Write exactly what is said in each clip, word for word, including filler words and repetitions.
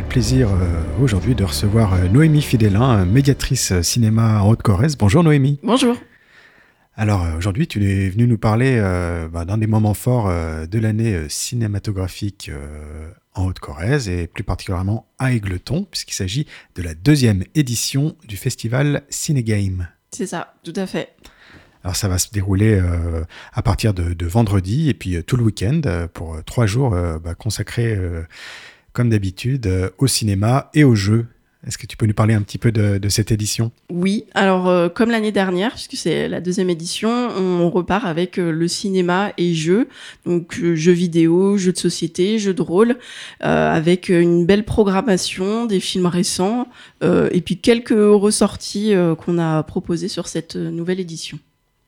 plaisir euh, aujourd'hui de recevoir euh, Noémie Fidélin, médiatrice euh, cinéma en Haute-Corrèze. Bonjour Noémie. Bonjour. Alors euh, aujourd'hui tu es venue nous parler euh, bah, d'un des moments forts euh, de l'année euh, cinématographique euh, en Haute-Corrèze et plus particulièrement à Égletons, puisqu'il s'agit de la deuxième édition du festival Cinégame. C'est ça, tout à fait. Alors ça va se dérouler euh, à partir de, de vendredi et puis euh, tout le week-end euh, pour euh, trois jours euh, bah, consacrés euh, comme d'habitude euh, au cinéma et aux jeux. Est-ce que tu peux nous parler un petit peu de, de cette édition ? Oui, alors euh, comme l'année dernière, puisque c'est la deuxième édition, on repart avec euh, le cinéma et jeux, donc euh, jeux vidéo, jeux de société, jeux de rôle, euh, avec une belle programmation, des films récents, euh, et puis quelques ressorties euh, qu'on a proposées sur cette nouvelle édition.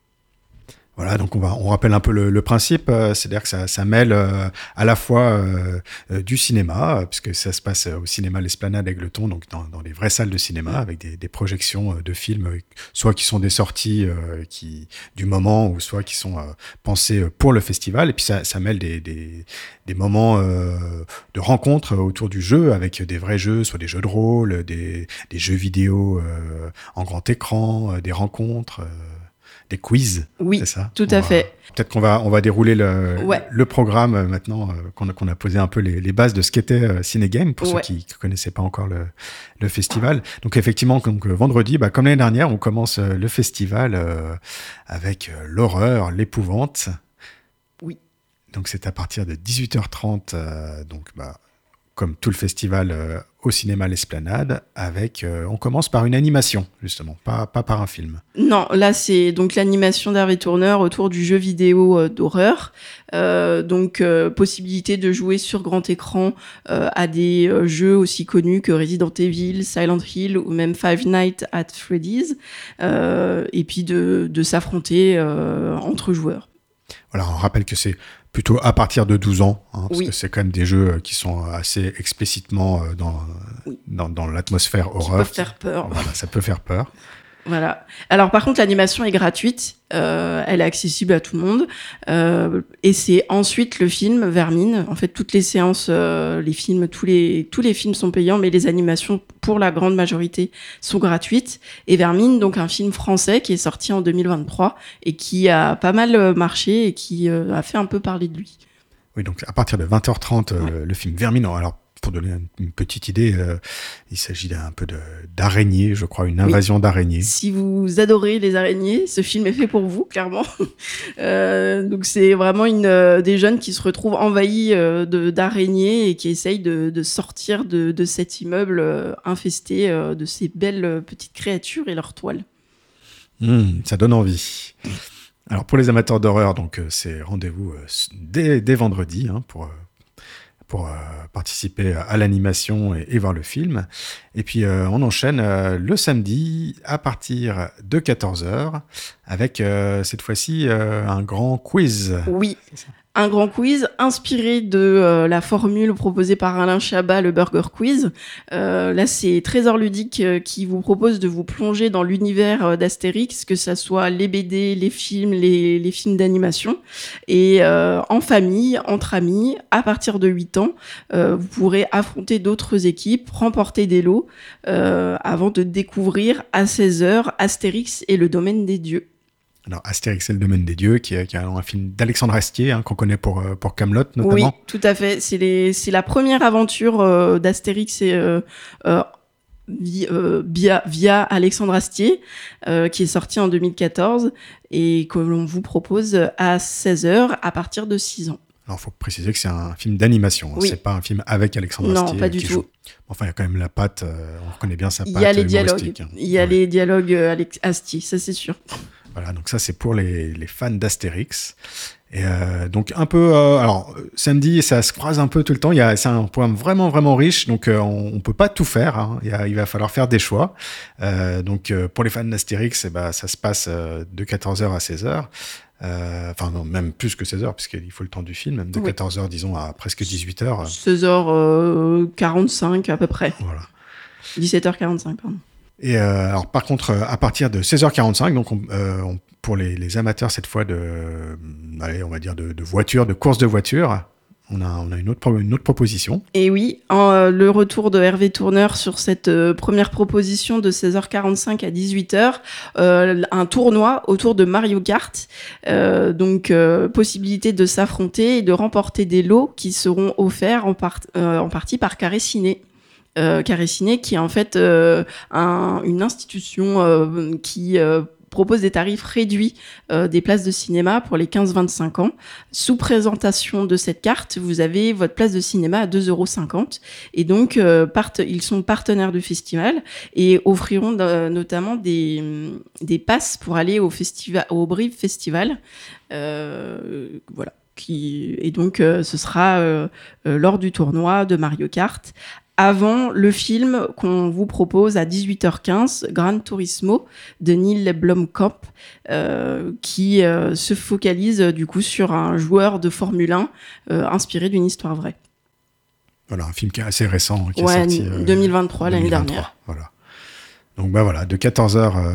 Voilà, donc on va, on rappelle un peu le, le principe, euh, c'est-à-dire que ça, ça mêle euh, à la fois euh, euh, du cinéma, euh, puisque ça se passe au cinéma L'Esplanade Égletons, donc dans, dans les vraies salles de cinéma, avec des, des projections euh, de films, euh, soit qui sont des sorties euh, qui, du moment, ou soit qui sont euh, pensées pour le festival, et puis ça, ça mêle des, des, des moments euh, de rencontres autour du jeu, avec des vrais jeux, soit des jeux de rôle, des, des jeux vidéo euh, en grand écran, euh, des rencontres... Euh, des quiz, oui, c'est ça ? tout on à va, fait. Peut-être qu'on va, on va dérouler le, ouais. le programme euh, maintenant, euh, qu'on, a, qu'on a posé un peu les, les bases de ce qu'était euh, Cinégame, pour ouais. ceux qui ne connaissaient pas encore le, le festival. Donc effectivement, donc, euh, vendredi, bah, comme l'année dernière, on commence euh, le festival euh, avec euh, l'horreur, l'épouvante. Oui. Donc c'est à partir de dix-huit heures trente, euh, donc bah, comme tout le festival euh, au cinéma L'Esplanade, avec, euh, on commence par une animation, justement, pas, pas par un film. Non, là, c'est donc l'animation d'Hervé Tourneur autour du jeu vidéo euh, d'horreur. Euh, donc, euh, possibilité de jouer sur grand écran euh, à des euh, jeux aussi connus que Resident Evil, Silent Hill ou même Five Nights at Freddy's. Euh, et puis de, de s'affronter euh, entre joueurs. Voilà, on rappelle que c'est plutôt à partir de douze ans, hein, parce oui. que c'est quand même des jeux qui sont assez explicitement dans, oui. dans, dans l'atmosphère horreur. Ça peut faire peur. Voilà, ça peut faire peur. Voilà. Alors par contre, l'animation est gratuite, euh, elle est accessible à tout le monde, euh, et c'est ensuite le film Vermine. En fait, toutes les séances, euh, les films, tous les tous les films sont payants, mais les animations, pour la grande majorité, sont gratuites. Et Vermine, donc un film français qui est sorti en deux mille vingt-trois et qui a pas mal marché et qui euh, a fait un peu parler de lui. Oui, donc à partir de vingt heures trente, ouais. euh, le film Vermine. Alors pour donner une petite idée, euh, il s'agit d'un peu de, d'araignées, je crois, une invasion oui. d'araignées. Si vous adorez les araignées, ce film est fait pour vous, clairement. euh, donc c'est vraiment une, euh, des jeunes qui se retrouvent envahis euh, de, d'araignées et qui essayent de, de sortir de, de cet immeuble euh, infesté euh, de ces belles euh, petites créatures et leurs toiles. Mmh, ça donne envie. Alors pour les amateurs d'horreur, donc euh, c'est rendez-vous euh, dès, dès vendredi hein, pour... Euh, pour euh, participer à l'animation et, et voir le film. Et puis, euh, on enchaîne euh, le samedi à partir de quatorze heures avec, euh, cette fois-ci, euh, un grand quiz. Oui, un grand quiz inspiré de euh, la formule proposée par Alain Chabat, le Burger Quiz. Euh, là, c'est Trésor Ludique euh, qui vous propose de vous plonger dans l'univers euh, d'Astérix, que ça soit les B D, les films, les, les films d'animation. Et euh, en famille, entre amis, à partir de huit ans, euh, vous pourrez affronter d'autres équipes, remporter des lots, euh, avant de découvrir à seize heures Astérix et le domaine des dieux. Alors, Astérix et le domaine des dieux, qui est, qui est un film d'Alexandre Astier, hein, qu'on connaît pour, pour Kaamelott, notamment. Oui, tout à fait. C'est, les, c'est la première aventure euh, d'Astérix et, euh, euh, via, via Alexandre Astier, euh, qui est sorti en deux mille quatorze et que l'on vous propose à seize heures à partir de six ans. Alors, il faut préciser que c'est un film d'animation. Oui. Hein, c'est pas un film avec Alexandre non, Astier. Non, pas du qui tout. Joue. Enfin, il y a quand même la patte, euh, on reconnaît bien sa patte. Il y a les dialogues. Hein. Il y a ouais. les dialogues euh, Alex Astier, ça c'est sûr. Voilà, donc ça c'est pour les, les fans d'Astérix. Et euh, donc un peu, euh, alors samedi ça se croise un peu tout le temps. Il y a, c'est un programme vraiment vraiment riche, donc euh, on, on peut pas tout faire. Hein. Il, y a, il va falloir faire des choix. Euh, donc euh, pour les fans d'Astérix, eh ben, ça se passe euh, de quatorze heures à seize heures. Enfin euh, non, même plus que seize heures puisqu'il faut le temps du film. De oui. quatorze heures disons à presque dix-huit heures. seize heures quarante-cinq à peu près. Voilà. dix-sept heures quarante-cinq pardon. Et euh, alors par contre, à partir de seize heures quarante-cinq, donc on, euh, on, pour les, les amateurs cette fois de, euh, allez, on va dire de, de voitures, de courses de voitures, on a, on a une, autre, une autre proposition. Et oui, en, euh, le retour de Hervé Tourneur sur cette euh, première proposition de seize heures quarante-cinq à dix-huit heures, euh, un tournoi autour de Mario Kart. Euh, donc, euh, possibilité de s'affronter et de remporter des lots qui seront offerts en, part, euh, en partie par Carré Ciné. Euh, Carré Ciné, qui est en fait euh, un, une institution euh, qui euh, propose des tarifs réduits euh, des places de cinéma pour les quinze vingt-cinq ans. Sous présentation de cette carte, vous avez votre place de cinéma à deux euros cinquante. Et donc, euh, part- ils sont partenaires du festival et offriront de, notamment des, des passes pour aller au, festival, au Brive Festival. Euh, voilà. Qui, et donc, euh, ce sera euh, euh, lors du tournoi de Mario Kart. Avant le film qu'on vous propose à dix-huit heures quinze, Gran Turismo de Neil Blomkamp, euh, qui euh, se focalise du coup sur un joueur de Formule un euh, inspiré d'une histoire vraie. Voilà, un film qui est assez récent, qui ouais, est sorti euh, deux mille vingt-trois, l'année dernière. Voilà. Donc bah voilà, de quatorze heures euh,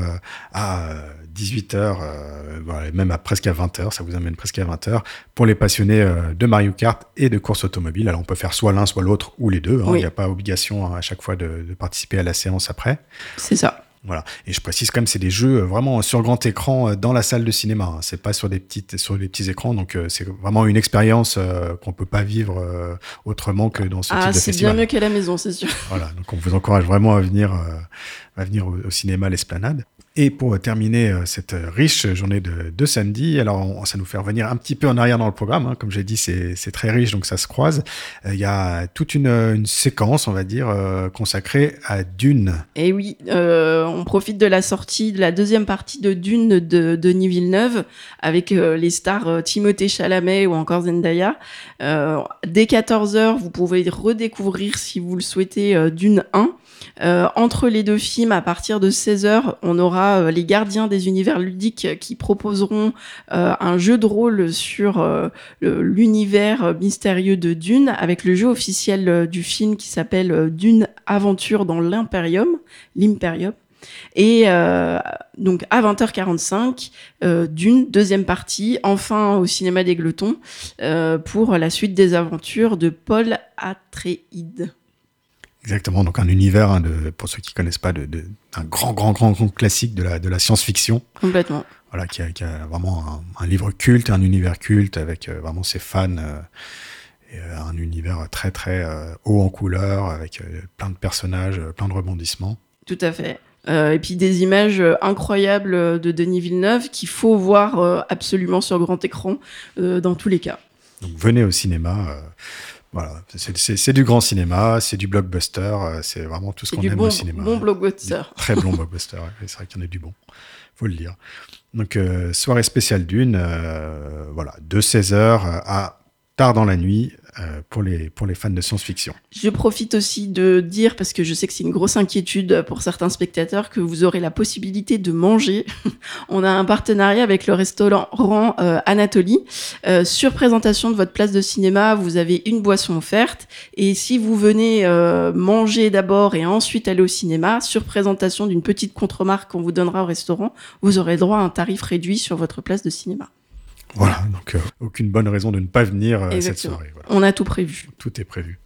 à dix-huit heures, euh, voilà, même à presque à vingt heures, ça vous amène presque à vingt heures, pour les passionnés euh, de Mario Kart et de course automobile. Alors on peut faire soit l'un, soit l'autre, ou les deux. Hein. Oui. Il n'y a pas obligation à chaque fois de, de participer à la séance après. C'est ça. Voilà. Et je précise quand même, c'est des jeux vraiment sur grand écran dans la salle de cinéma. Hein. C'est pas sur des petites, sur des petits écrans. Donc euh, c'est vraiment une expérience euh, qu'on peut pas vivre euh, autrement que dans ce ah, type de c'est festival. bien mieux qu'à la maison, c'est sûr. Voilà. Donc on vous encourage vraiment à venir, euh, à venir au, au cinéma l'Esplanade. Et pour terminer euh, cette riche journée de, de samedi, alors on, ça nous fait revenir un petit peu en arrière dans le programme. Hein. Comme j'ai dit, c'est, c'est très riche, donc ça se croise. Il euh, y a toute une, une séquence, on va dire, euh, consacrée à Dune. Et oui, euh, on profite de la sortie de la deuxième partie de Dune de, de Denis Villeneuve avec euh, les stars euh, Timothée Chalamet ou encore Zendaya. Euh, dès quatorze heures, vous pouvez redécouvrir, si vous le souhaitez, euh, Dune un. Euh, entre les deux films, à partir de seize heures, on aura euh, les gardiens des univers ludiques qui proposeront euh, un jeu de rôle sur euh, le, l'univers mystérieux de Dune, avec le jeu officiel euh, du film qui s'appelle euh, Dune Aventure dans l'Imperium, l'Imperium. Et euh, donc à vingt heures quarante-cinq, euh, Dune, deuxième partie, enfin au cinéma des Glotons, euh, pour la suite des aventures de Paul Atreides. Exactement, donc un univers, hein, de, pour ceux qui ne connaissent pas, de, de, un grand, grand, grand, grand classique de la, de la science-fiction. Complètement. Voilà, qui a, qui a vraiment un, un livre culte, un univers culte avec euh, vraiment ses fans, euh, et, euh, un univers très, très euh, haut en couleur, avec euh, plein de personnages, euh, plein de rebondissements. Tout à fait. Euh, et puis des images incroyables de Denis Villeneuve qu'il faut voir euh, absolument sur grand écran euh, dans tous les cas. Donc venez au cinéma. Euh, Voilà, c'est, c'est, c'est du grand cinéma, c'est du blockbuster, c'est vraiment tout ce c'est qu'on aime bon, au cinéma. Bon blockbuster. Très bon blockbuster, c'est vrai qu'il y en a du bon, faut le dire. Donc, euh, soirée spéciale Dune, euh, voilà, de seize heures à tard dans la nuit, euh, pour les, pour les fans de science-fiction. Je profite aussi de dire, parce que je sais que c'est une grosse inquiétude pour certains spectateurs, que vous aurez la possibilité de manger. On a un partenariat avec le restaurant euh, Anatolie. Euh, sur présentation de votre place de cinéma, vous avez une boisson offerte. Et si vous venez euh, manger d'abord et ensuite aller au cinéma, sur présentation d'une petite contremarque qu'on vous donnera au restaurant, vous aurez droit à un tarif réduit sur votre place de cinéma. Voilà, donc euh, aucune bonne raison de ne pas venir euh, cette soirée. Voilà. On a tout prévu. Tout est prévu.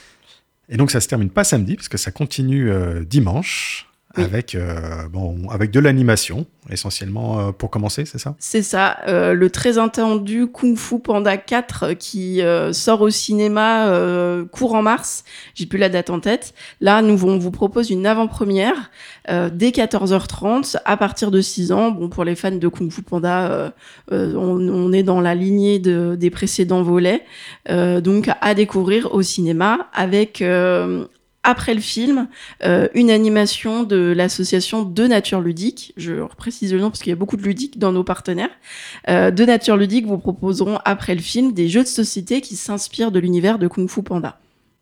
Et donc ça se termine pas samedi, parce que ça continue euh, dimanche, oui. avec, euh, bon, avec de l'animation, essentiellement euh, pour commencer, c'est ça ? C'est ça, euh, le très attendu Kung Fu Panda quatre qui euh, sort au cinéma euh, courant mars, j'ai plus la date en tête. Là, nous on vous propose une avant-première euh, dès quatorze heures trente, à partir de six ans. Bon, pour les fans de Kung Fu Panda, euh, euh, on, on est dans la lignée de, des précédents volets, euh, donc à découvrir au cinéma avec... Euh, après le film, euh, une animation de l'association De Nature Ludique. Je précise le nom parce qu'il y a beaucoup de ludiques dans nos partenaires. Euh, De Nature Ludique vous proposeront après le film des jeux de société qui s'inspirent de l'univers de Kung Fu Panda.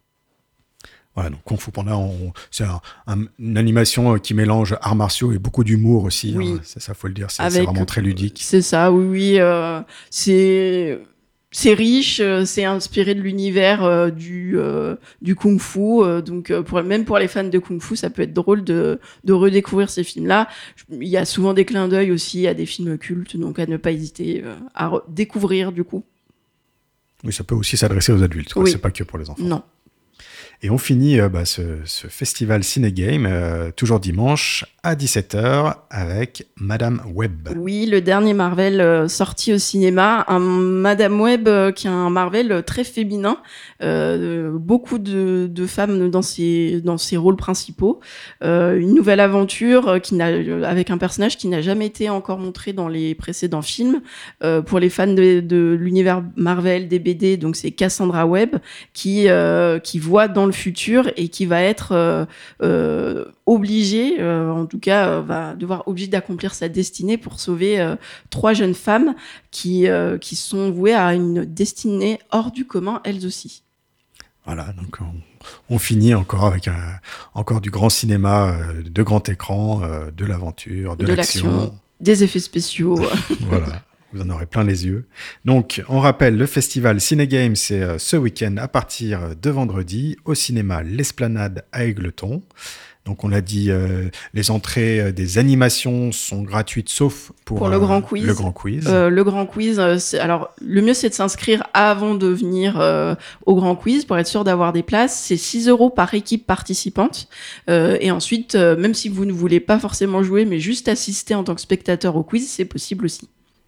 Voilà, donc Kung Fu Panda, on, c'est un, un, une animation qui mélange arts martiaux et beaucoup d'humour aussi. Oui. Hein, c'est ça, faut le dire. C'est, Avec, c'est vraiment très ludique. C'est ça, oui, oui. Euh, c'est... C'est riche, c'est inspiré de l'univers euh, du, euh, du kung-fu, euh, donc euh, pour, même pour les fans de kung-fu, ça peut être drôle de, de redécouvrir ces films-là. Il y a souvent des clins d'œil aussi à des films cultes, donc à ne pas hésiter euh, à re- découvrir du coup. Oui, ça peut aussi s'adresser aux adultes, quoi. Oui. C'est pas que pour les enfants. Non. Et on finit euh, bah, ce, ce festival Cinégame, euh, toujours dimanche, à dix-sept heures, avec Madame Web. Oui, le dernier Marvel euh, sorti au cinéma, un Madame Web euh, qui est un Marvel très féminin, euh, beaucoup de, de femmes dans ses, dans ses rôles principaux, euh, une nouvelle aventure euh, qui n'a, avec un personnage qui n'a jamais été encore montré dans les précédents films. Euh, pour les fans de, de l'univers Marvel, des B D, donc c'est Cassandra Webb qui, euh, qui voit dans le futur et qui va être euh, euh, obligée, euh, en tout cas euh, va devoir obligée d'accomplir sa destinée pour sauver euh, trois jeunes femmes qui, euh, qui sont vouées à une destinée hors du commun elles aussi. Voilà, donc on, on finit encore avec un, encore du grand cinéma, euh, de grand écran, euh, de l'aventure, de, de l'action. l'action, des effets spéciaux. Voilà. Vous en aurez plein les yeux. Donc, on rappelle, le festival Cinégame, c'est euh, ce week-end à partir de vendredi au cinéma L'Esplanade à Égletons. Donc, on l'a dit, euh, les entrées euh, des animations sont gratuites, sauf pour, pour le, euh, grand quiz. le grand quiz. Euh, le grand quiz, euh, c'est, alors le mieux c'est de s'inscrire avant de venir euh, au grand quiz pour être sûr d'avoir des places. C'est six euros par équipe participante. Euh, et ensuite, euh, même si vous ne voulez pas forcément jouer, mais juste assister en tant que spectateur au quiz, c'est possible aussi.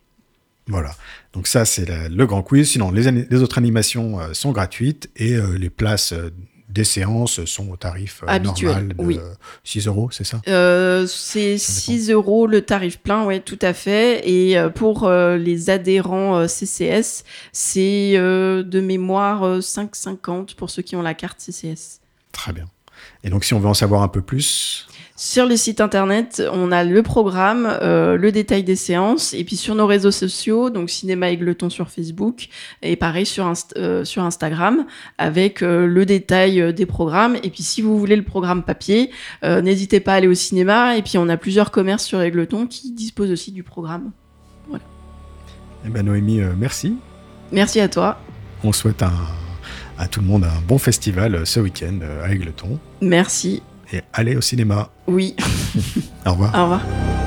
Voilà, donc ça c'est la, le grand quiz. Sinon, les, les autres animations euh, sont gratuites et euh, les places euh, des séances sont au tarif euh, habituel, normal de oui. six euros, c'est ça euh, C'est six euros le tarif plein, ouais, tout à fait. Et euh, pour euh, les adhérents euh, C C S, c'est euh, de mémoire euh, cinq euros cinquante pour ceux qui ont la carte C C S. Très bien. Et donc, si on veut en savoir un peu plus... Sur les sites internet, on a le programme, euh, le détail des séances, et puis sur nos réseaux sociaux, donc Cinéma Égletons sur Facebook, et pareil sur, Inst- euh, sur Instagram, avec euh, le détail euh, des programmes. Et puis si vous voulez le programme papier, euh, n'hésitez pas à aller au cinéma, et puis on a plusieurs commerces sur Égletons qui disposent aussi du programme. Voilà. Eh ben Noémie, euh, merci. Merci à toi. On souhaite un, à tout le monde un bon festival ce week-end à Égletons. Merci. Et allez au cinéma. Oui. Au revoir. Au revoir.